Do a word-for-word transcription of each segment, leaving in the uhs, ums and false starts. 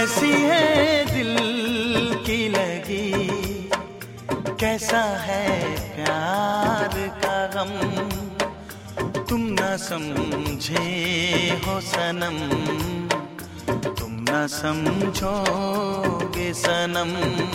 कैसी है दिल की लगी, कैसा है प्यार का गम, तुम न समझे हो सनम, तुम न समझोगे सनम।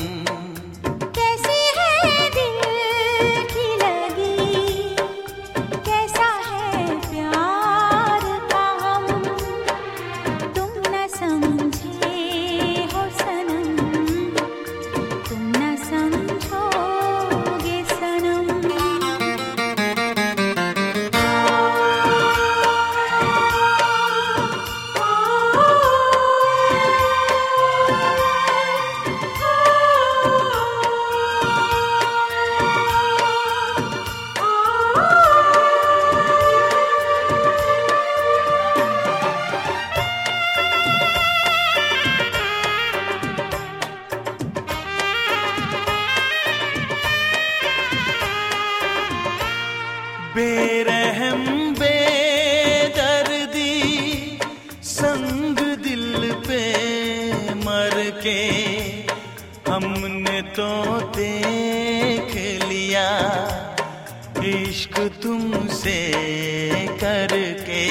बेरहम बेदर्दी संग दिल पे मर के, हमने तो देख लिया इश्क तुमसे करके।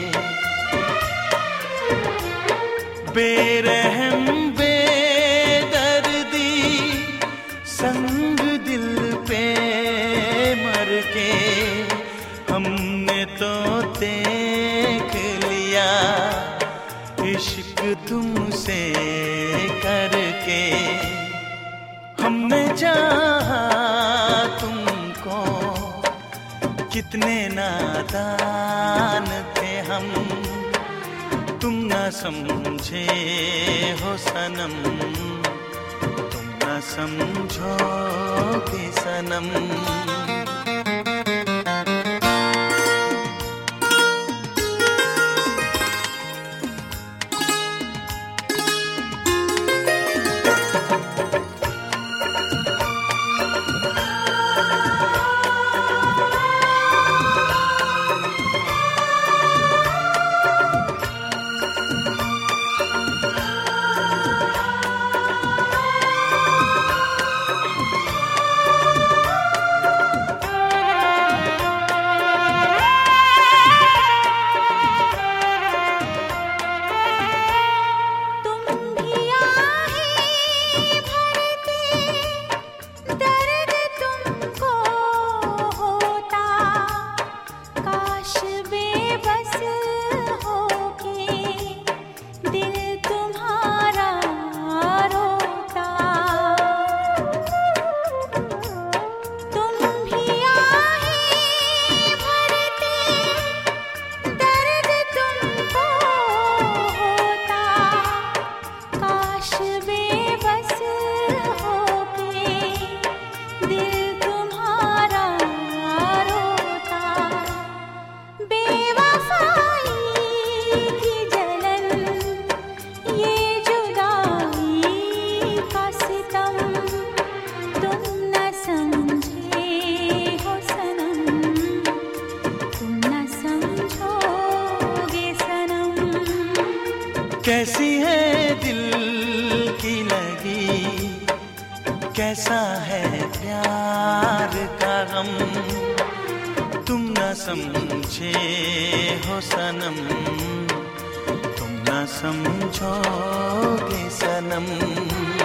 बेरहम बेदर्दी संग दिल पे मर के, हमने तो देख लिया इश्क तुमसे करके। हमने चाहा तुमको, कितने नादान थे हम, तुम न समझे हो सनम, तुम न समझोगे सनम। कैसी है दिल की लगी, कैसा है प्यार का गम, तुम न समझे हो सनम, तुम न समझोगे सनम।